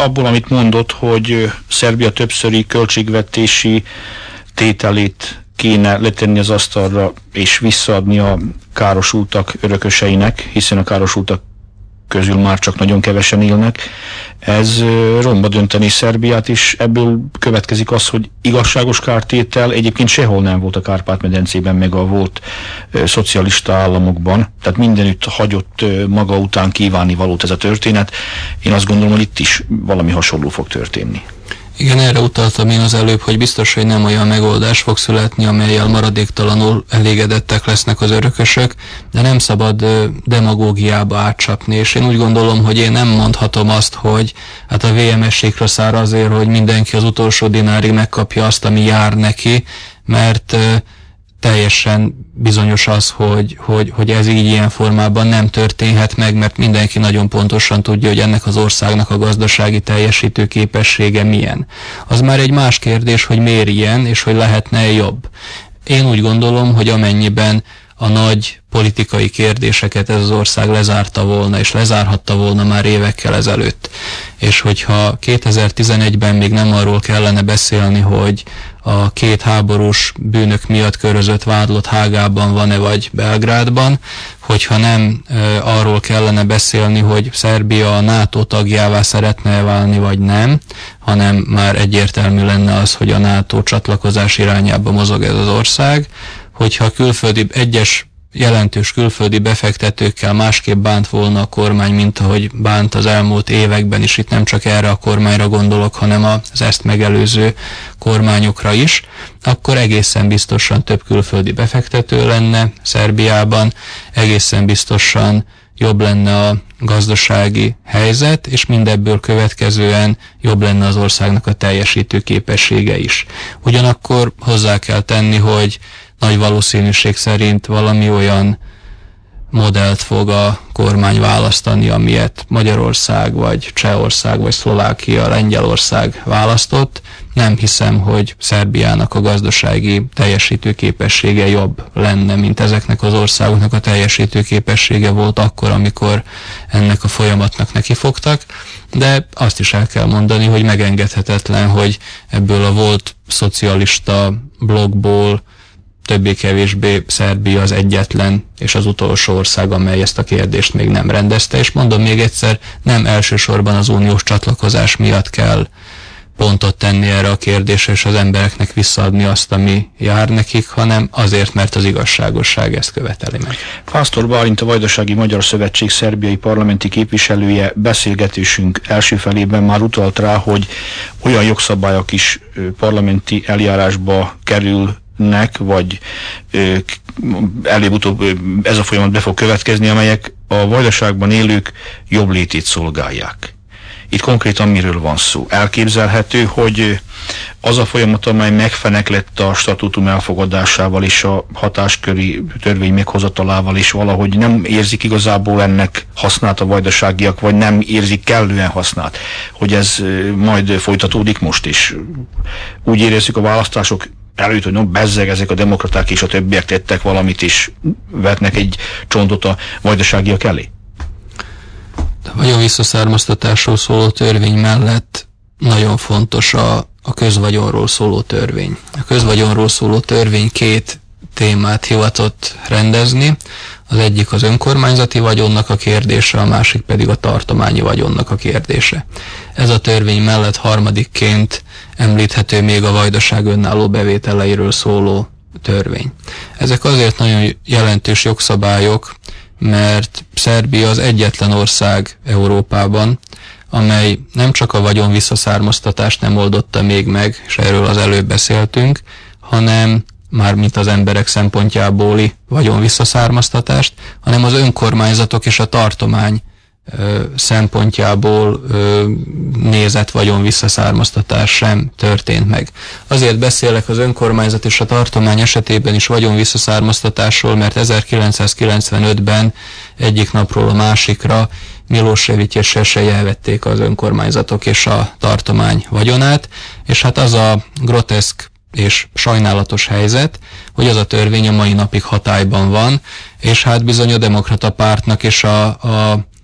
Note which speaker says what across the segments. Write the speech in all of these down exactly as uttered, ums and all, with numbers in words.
Speaker 1: abból, amit mondott, hogy Szerbia többszöri költségvetési tételét kéne letenni az asztalra és visszaadni a károsultak örököseinek, hiszen a károsultak közül már csak nagyon kevesen élnek. Ez romba dönteni Szerbiát, és ebből következik az, hogy igazságos kártétel egyébként sehol nem volt a Kárpát-medencében, meg a volt ö, szocialista államokban, tehát mindenütt hagyott ö, maga után kívánni valót ez a történet. Én azt gondolom, hogy itt is valami hasonló fog történni.
Speaker 2: Igen, erre utaltam én az előbb, hogy biztos, hogy nem olyan megoldás fog születni, amellyel maradéktalanul elégedettek lesznek az örökösök, de nem szabad demagógiába átcsapni, és én úgy gondolom, hogy én nem mondhatom azt, hogy hát a vé em es-ékra szár azért, hogy mindenki az utolsó dinárig megkapja azt, ami jár neki, mert teljesen bizonyos az, hogy, hogy, hogy ez így ilyen formában nem történhet meg, mert mindenki nagyon pontosan tudja, hogy ennek az országnak a gazdasági teljesítő képessége milyen. Az már egy más kérdés, hogy miért ilyen, és hogy lehetne jobb. Én úgy gondolom, hogy amennyiben a nagy politikai kérdéseket ez az ország lezárta volna, és lezárhatta volna már évekkel ezelőtt. És hogyha kétezer-tizenegyben még nem arról kellene beszélni, hogy a két háborús bűnök miatt körözött vádlott Hágában van-e vagy Belgrádban, hogyha nem e, arról kellene beszélni, hogy Szerbia a NATO tagjává szeretne válni vagy nem, hanem már egyértelmű lenne az, hogy a NATO csatlakozás irányába mozog ez az ország, hogyha külföldi, egyes jelentős külföldi befektetőkkel másképp bánt volna a kormány, mint ahogy bánt az elmúlt években is, itt nem csak erre a kormányra gondolok, hanem az ezt megelőző kormányokra is, akkor egészen biztosan több külföldi befektető lenne Szerbiában, egészen biztosan jobb lenne a gazdasági helyzet, és mindebből következően jobb lenne az országnak a teljesítő képessége is. Ugyanakkor hozzá kell tenni, hogy nagy valószínűség szerint valami olyan modellt fog a kormány választani, amilyet Magyarország, vagy Csehország, vagy Szlovákia, Lengyelország választott. Nem hiszem, hogy Szerbiának a gazdasági teljesítőképessége jobb lenne, mint ezeknek az országoknak a teljesítőképessége volt akkor, amikor ennek a folyamatnak nekifogtak, de azt is el kell mondani, hogy megengedhetetlen, hogy ebből a volt szocialista blokkból többé-kevésbé Szerbia az egyetlen és az utolsó ország, amely ezt a kérdést még nem rendezte, és mondom még egyszer, nem elsősorban az uniós csatlakozás miatt kell pontot tenni erre a kérdésre, és az embereknek visszaadni azt, ami jár nekik, hanem azért, mert az igazságosság ezt követeli meg.
Speaker 1: Pásztor Bálint, a Vajdasági Magyar Szövetség szerbiai parlamenti képviselője beszélgetésünk első felében már utalt rá, hogy olyan jogszabályok is parlamenti eljárásba kerül nek, vagy előbb-utóbb ez a folyamat be fog következni, amelyek a Vajdaságban élők jobb létét szolgálják. Itt konkrétan miről van szó? Elképzelhető, hogy az a folyamat, amely megfeneklett a statútum elfogadásával és a hatásköri törvény meghozatalával, és valahogy nem érzik igazából ennek hasznát a vajdaságiak, vagy nem érzik kellően hasznát, hogy ez majd folytatódik most is. Úgy érezzük a választások előtt, hogy no, bezzeg, ezek a demokraták és a többiek tettek valamit, és vetnek egy csontot a vajdaságiak elé.
Speaker 2: A vagyonvisszaszármaztatásról szóló törvény mellett nagyon fontos a, a közvagyonról szóló törvény. A közvagyonról szóló törvény két témát hivatott rendezni. Az egyik az önkormányzati vagyonnak a kérdése, a másik pedig a tartományi vagyonnak a kérdése. Ez a törvény mellett harmadikként említhető még a Vajdaság önálló bevételeiről szóló törvény. Ezek azért nagyon jelentős jogszabályok, mert Szerbia az egyetlen ország Európában, amely nem csak a vagyon visszaszármaztatást nem oldotta még meg, és erről az előbb beszéltünk, hanem mármint az emberek szempontjábóli vagyon visszaszármaztatást, hanem az önkormányzatok és a tartomány ö, szempontjából ö, nézett vagyon visszaszármaztatás sem történt meg. Azért beszélek az önkormányzat és a tartomány esetében is vagyon visszaszármaztatásról, mert ezerkilencszázkilencvenötben egyik napról a másikra Milosevic és Šešelj elvették az önkormányzatok és a tartomány vagyonát, és hát az a groteszk és sajnálatos helyzet, hogy az a törvény a mai napig hatályban van, és hát bizony a demokrata pártnak és a, a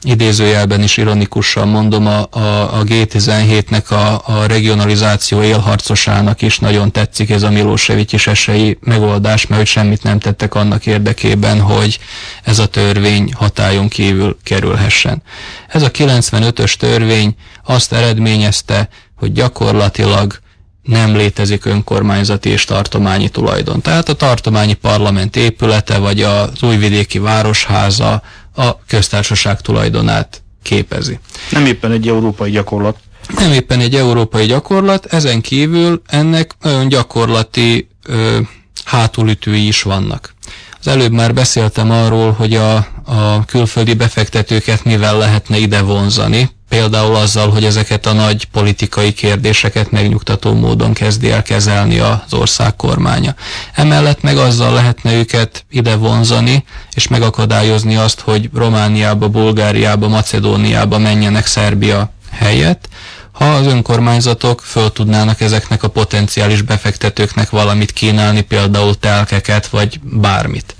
Speaker 2: idézőjelben is ironikusan mondom, a, a, a gé tizenhétnek a, a regionalizáció élharcosának is nagyon tetszik ez a Milosevic-esei megoldás, mert hogy semmit nem tettek annak érdekében, hogy ez a törvény hatályon kívül kerülhessen. Ez a kilencvenötös törvény azt eredményezte, hogy gyakorlatilag nem létezik önkormányzati és tartományi tulajdon. Tehát a tartományi parlament épülete, vagy az újvidéki városháza a köztársaság tulajdonát képezi.
Speaker 1: Nem éppen egy európai gyakorlat.
Speaker 2: Nem éppen egy európai gyakorlat, ezen kívül ennek nagyon gyakorlati ö, hátulütői is vannak. Az előbb már beszéltem arról, hogy a, a külföldi befektetőket mivel lehetne ide vonzani, például azzal, hogy ezeket a nagy politikai kérdéseket megnyugtató módon kezdi el kezelni az ország kormánya. Emellett meg azzal lehetne őket ide vonzani, és megakadályozni azt, hogy Romániába, Bulgáriába, Macedóniába menjenek Szerbia helyett, ha az önkormányzatok föl tudnának ezeknek a potenciális befektetőknek valamit kínálni, például telkeket, vagy bármit.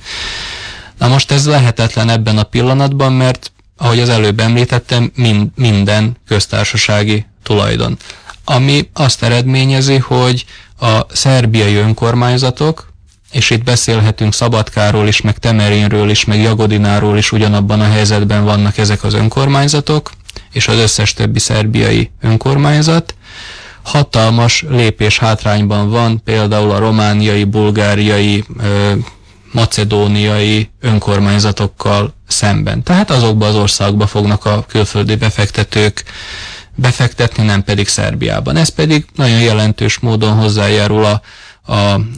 Speaker 2: Na most ez lehetetlen ebben a pillanatban, mert ahogy az előbb említettem, mind, minden köztársasági tulajdon. Ami azt eredményezi, hogy a szerbiai önkormányzatok, és itt beszélhetünk Szabadkáról is, meg Temerinről is, meg Jagodináról is, ugyanabban a helyzetben vannak ezek az önkormányzatok, és az összes többi szerbiai önkormányzat, hatalmas lépés hátrányban van például a romániai, bulgáriai, ö, macedóniai önkormányzatokkal szemben. Tehát azokba az országba fognak a külföldi befektetők befektetni, nem pedig Szerbiában. Ez pedig nagyon jelentős módon hozzájárul a, a,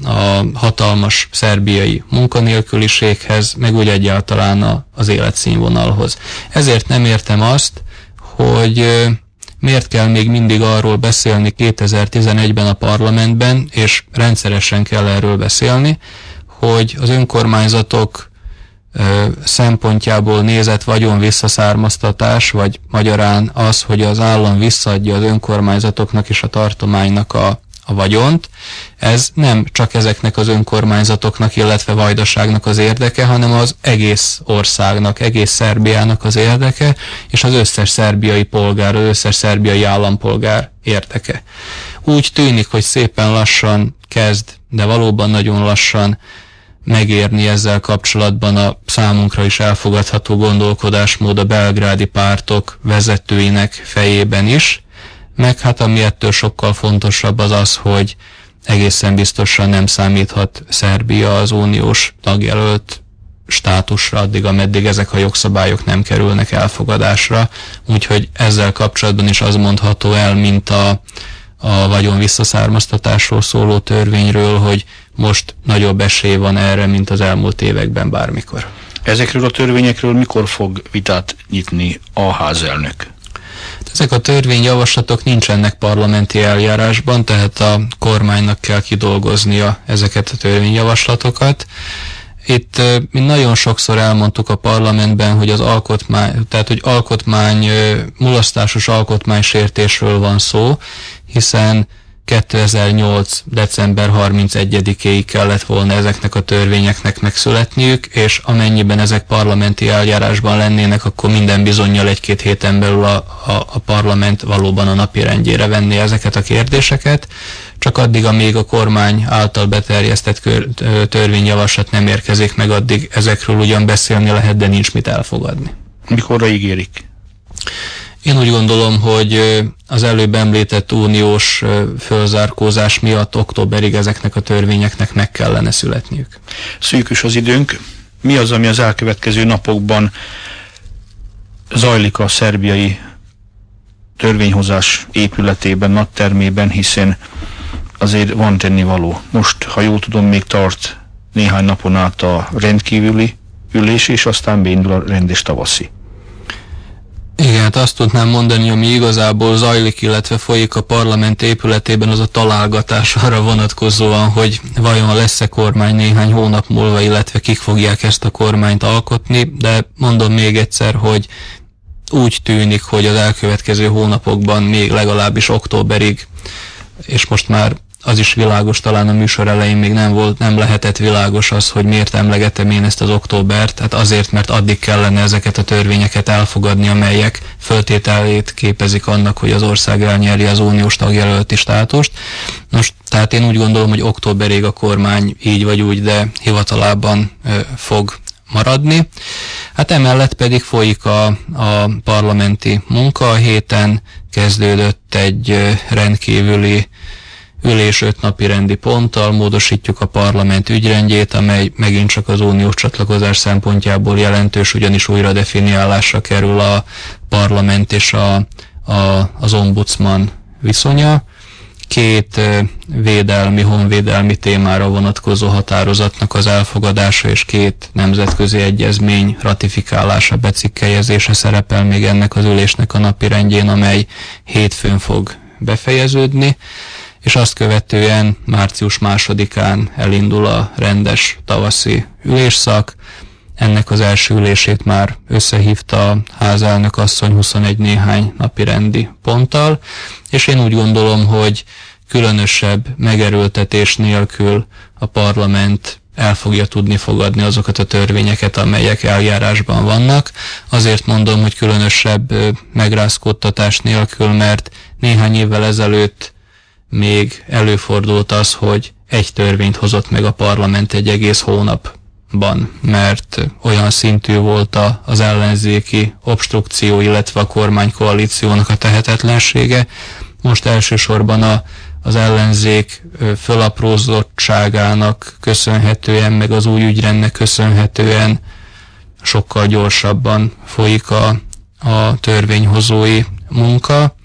Speaker 2: a hatalmas szerbiai munkanélküliséghez, meg úgy egyáltalán a, az életszínvonalhoz. Ezért nem értem azt, hogy miért kell még mindig arról beszélni kétezer-tizenegyben a parlamentben, és rendszeresen kell erről beszélni, hogy az önkormányzatok ö, szempontjából nézett vagyon visszaszármaztatás, vagy magyarán az, hogy az állam visszaadja az önkormányzatoknak és a tartománynak a, a vagyont, ez nem csak ezeknek az önkormányzatoknak, illetve Vajdaságnak az érdeke, hanem az egész országnak, egész Szerbiának az érdeke, és az összes szerbiai polgár, az összes szerbiai állampolgár érdeke. Úgy tűnik, hogy szépen lassan kezd, de valóban nagyon lassan megérni ezzel kapcsolatban a számunkra is elfogadható gondolkodásmód a belgrádi pártok vezetőinek fejében is, meg hát ami ettől sokkal fontosabb az az, hogy egészen biztosan nem számíthat Szerbia az uniós tagjelölt státusra addig, ameddig ezek a jogszabályok nem kerülnek elfogadásra, úgyhogy ezzel kapcsolatban is az mondható el, mint a, a vagyon visszaszármaztatásról szóló törvényről, hogy most nagyobb esély van erre, mint az elmúlt években bármikor.
Speaker 1: Ezekről a törvényekről mikor fog vitát nyitni a házelnök?
Speaker 2: Ezek a törvényjavaslatok nincsenek parlamenti eljárásban, tehát a kormánynak kell kidolgoznia ezeket a törvényjavaslatokat. Itt mi nagyon sokszor elmondtuk a parlamentben, hogy az alkotmány, tehát hogy alkotmány, mulasztásos alkotmánysértésről van szó, hiszen kétezer-nyolc. december harmincegyedikéig kellett volna ezeknek a törvényeknek megszületniük, és amennyiben ezek parlamenti eljárásban lennének, akkor minden bizonnyal egy-két héten belül a, a, a parlament valóban a napirendjére venné ezeket a kérdéseket, csak addig, amíg a kormány által beterjesztett kör, törvényjavaslat nem érkezik meg, addig ezekről ugyan beszélni lehet, de nincs mit elfogadni.
Speaker 1: Mikorra ígérik?
Speaker 2: Én úgy gondolom, hogy az előbb említett uniós fölzárkózás miatt októberig ezeknek a törvényeknek meg kellene születniük.
Speaker 1: Szűkös az időnk. Mi az, ami az elkövetkező napokban zajlik a szerbiai törvényhozás épületében, nagytermében, hiszen azért van tennivaló. Most, ha jól tudom, még tart néhány napon át a rendkívüli ülés, és aztán beindul a rendes tavaszi.
Speaker 2: Igen, hát azt tudnám mondani, ami igazából zajlik, illetve folyik a parlament épületében, az a találgatás arra vonatkozóan, hogy vajon lesz-e kormány néhány hónap múlva, illetve kik fogják ezt a kormányt alkotni, de mondom még egyszer, hogy úgy tűnik, hogy az elkövetkező hónapokban még legalábbis októberig, és most már az is világos, talán a műsor elején még nem volt, nem lehetett világos az, hogy miért emlegetem én ezt az októbert. Hát azért, mert addig kellene ezeket a törvényeket elfogadni, amelyek föltételét képezik annak, hogy az ország elnyeri az uniós tagjelölti státust. Most, tehát én úgy gondolom, hogy októberig a kormány így vagy úgy, de hivatalában ö, fog maradni. Hát emellett pedig folyik a, a parlamenti munka. A héten kezdődött egy rendkívüli ülés öt napi rendi ponttal, módosítjuk a parlament ügyrendjét, amely megint csak az uniós csatlakozás szempontjából jelentős, ugyanis újra definiálásra kerül a parlament és a, a, az ombudsman viszonya. Két védelmi, honvédelmi témára vonatkozó határozatnak az elfogadása és két nemzetközi egyezmény ratifikálása, becikkelyezése szerepel még ennek az ülésnek a napirendjén, amely hétfőn fog befejeződni, és azt követően március másodikán elindul a rendes tavaszi ülésszak. Ennek az első ülését már összehívta a házelnök asszony huszonegy néhány napirendi ponttal, és én úgy gondolom, hogy különösebb megerőltetés nélkül a parlament el fogja tudni fogadni azokat a törvényeket, amelyek eljárásban vannak. Azért mondom, hogy különösebb megrázkódtatás nélkül, mert néhány évvel ezelőtt még előfordult az, hogy egy törvényt hozott meg a parlament egy egész hónapban, mert olyan szintű volt a, az ellenzéki obstrukció, illetve a kormánykoalíciónak a tehetetlensége. Most elsősorban a, az ellenzék fölaprózottságának köszönhetően, meg az új ügyrendnek köszönhetően sokkal gyorsabban folyik a, a törvényhozói munka,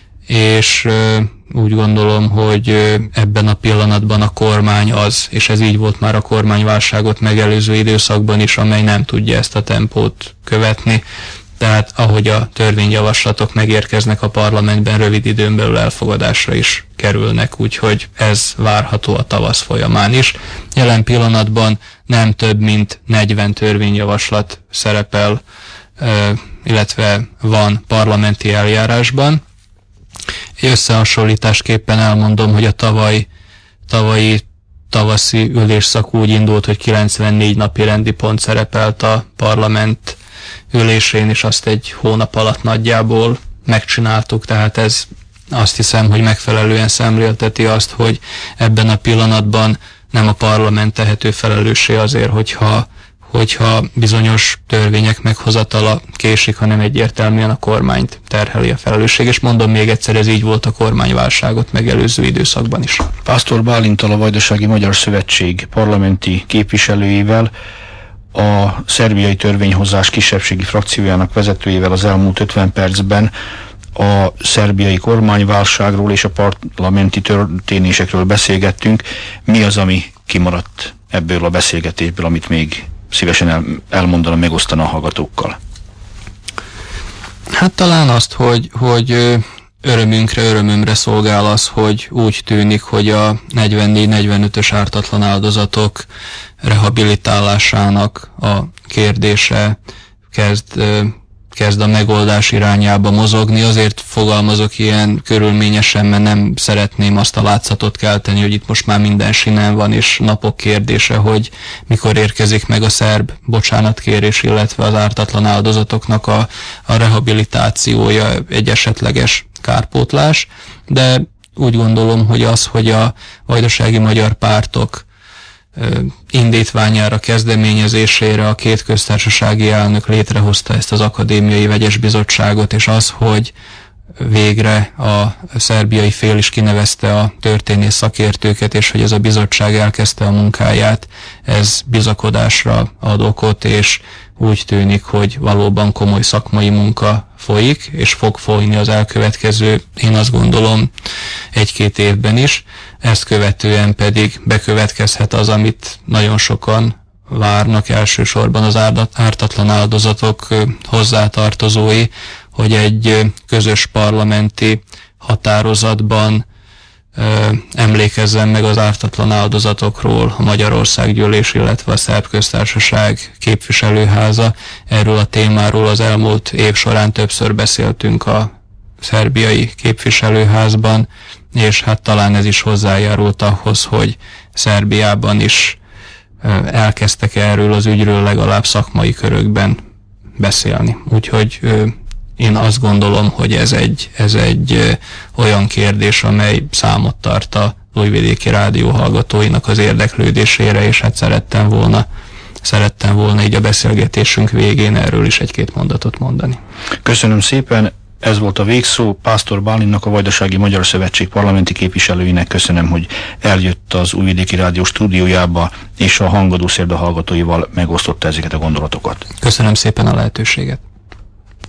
Speaker 2: és úgy gondolom, hogy ebben a pillanatban a kormány az, és ez így volt már a kormányválságot megelőző időszakban is, amely nem tudja ezt a tempót követni. Tehát ahogy a törvényjavaslatok megérkeznek a parlamentben, rövid időn belül elfogadásra is kerülnek, úgyhogy ez várható a tavasz folyamán is. Jelen pillanatban nem több mint negyven törvényjavaslat szerepel, illetve van parlamenti eljárásban. Összehasonlításképpen elmondom, hogy a tavaly, tavalyi tavaszi ülésszak úgy indult, hogy kilencvennégy napi rendi pont szerepelt a parlament ülésén, és azt egy hónap alatt nagyjából megcsináltuk, tehát ez azt hiszem, hogy megfelelően szemlélteti azt, hogy ebben a pillanatban nem a parlament tehető felelőssé azért, hogyha hogyha bizonyos törvények meghozatala késik, hanem egyértelműen a kormányt terheli a felelősség. És mondom még egyszer, ez így volt a kormányválságot megelőző időszakban is.
Speaker 1: Pásztor Bálinttal, a Vajdasági Magyar Szövetség parlamenti képviselőjével, a szerbiai törvényhozás kisebbségi frakciójának vezetőjével az elmúlt ötven percben a szerbiai kormányválságról és a parlamenti történésekről beszélgettünk. Mi az, ami kimaradt ebből a beszélgetésből, amit még szívesen el, elmondana, megosztana a hallgatókkal?
Speaker 2: Hát talán azt, hogy, hogy örömünkre, örömömre szolgál az, hogy úgy tűnik, hogy a negyvennégy-negyvenötös ártatlan áldozatok rehabilitálásának a kérdése kezd, kezd a megoldás irányába mozogni. Azért fogalmazok ilyen körülményesen, mert nem szeretném azt a látszatot kelteni, hogy itt most már minden sinen van, és napok kérdése, hogy mikor érkezik meg a szerb bocsánatkérés, illetve az ártatlan áldozatoknak a, a rehabilitációja, egy esetleges kárpótlás, de úgy gondolom, hogy az, hogy a vajdasági magyar pártok indítványára, kezdeményezésére a két köztársasági elnök létrehozta ezt az akadémiai vegyes bizottságot, és az, hogy végre a szerbiai fél is kinevezte a történész szakértőket, és hogy ez a bizottság elkezdte a munkáját, ez bizakodásra ad okot, és úgy tűnik, hogy valóban komoly szakmai munka folyik, és fog folyni az elkövetkező, én azt gondolom, egy-két évben is. Ezt követően pedig bekövetkezhet az, amit nagyon sokan várnak, elsősorban az ártatlan áldozatok hozzátartozói, hogy egy közös parlamenti határozatban ö, emlékezzen meg az ártatlan áldozatokról a Magyarországgyűlés, illetve a Szerb Köztársaság képviselőháza. Erről a témáról az elmúlt év során többször beszéltünk a szerbiai képviselőházban, és hát talán ez is hozzájárult ahhoz, hogy Szerbiában is elkezdtek erről az ügyről legalább szakmai körökben beszélni. Úgyhogy én azt gondolom, hogy ez egy, ez egy olyan kérdés, amely számot tart a Újvidéki Rádió hallgatóinak az érdeklődésére, és hát szerettem volna, szerettem volna így a beszélgetésünk végén erről is egy-két mondatot mondani.
Speaker 1: Köszönöm szépen, ez volt a végszó. Pásztor Bálinnak, a Vajdasági Magyar Szövetség parlamenti képviselőinek köszönöm, hogy eljött az Újvidéki Rádió stúdiójába, és a Hangadó Szerda hallgatóival megosztotta ezeket a gondolatokat.
Speaker 2: Köszönöm szépen a lehetőséget.